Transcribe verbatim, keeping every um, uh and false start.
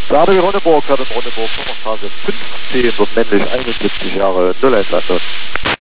Stade Ronneburg hat in Ronneburg Nummerstraße fünfzehn, wird männlich einundsiebzig Jahre, null eins Antwort.